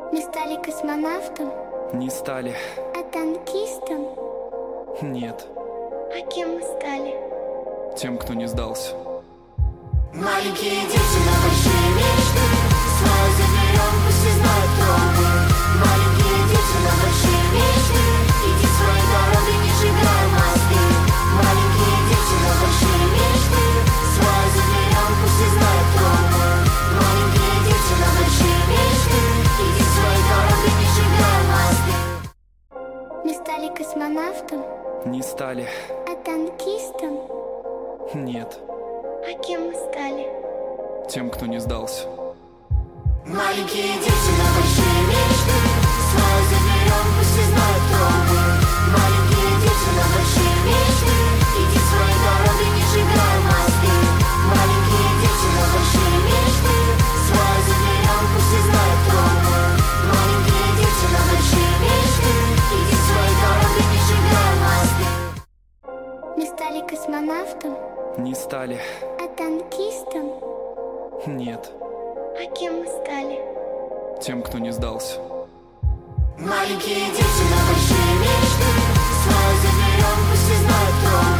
Мы стали космонавтом? Не стали. А танкистом? Нет. А кем мы стали? Тем, кто не сдался. Маленькие дети на большие мечты, свою заберем, пусть и знают, кто мы. Маленькие дети на большие мечты, иди своей дорогой, не сжигай мосты. Маленькие дети на большие мечты, свою заберем, пусть и знают, кто мы. Маленькие дети на большие мечты, иди своей дорогой, не сжигай мосты. Мы стали космонавтом? Не стали. А танкистом? Нет. А кем мы стали? Тем, кто не сдался. Маленькие дети на большие мечты, свою заберем, пусть и знают, кто мы. Маленькие дети на большие мечты, иди своей дорогой, не сжигай мосты. Маленькие дети на большие мечты, свою заберем, пусть и знают, кто мы. Маленькие дети на большие мечты, иди своей дорогой, не сжигай мосты. Мы стали космонавтом? Не стали. А танкистом? Нет. А кем мы стали? Тем, кто не сдался. Маленькие дети на большие мечты, свою заберем, пусть и знают, кто мы.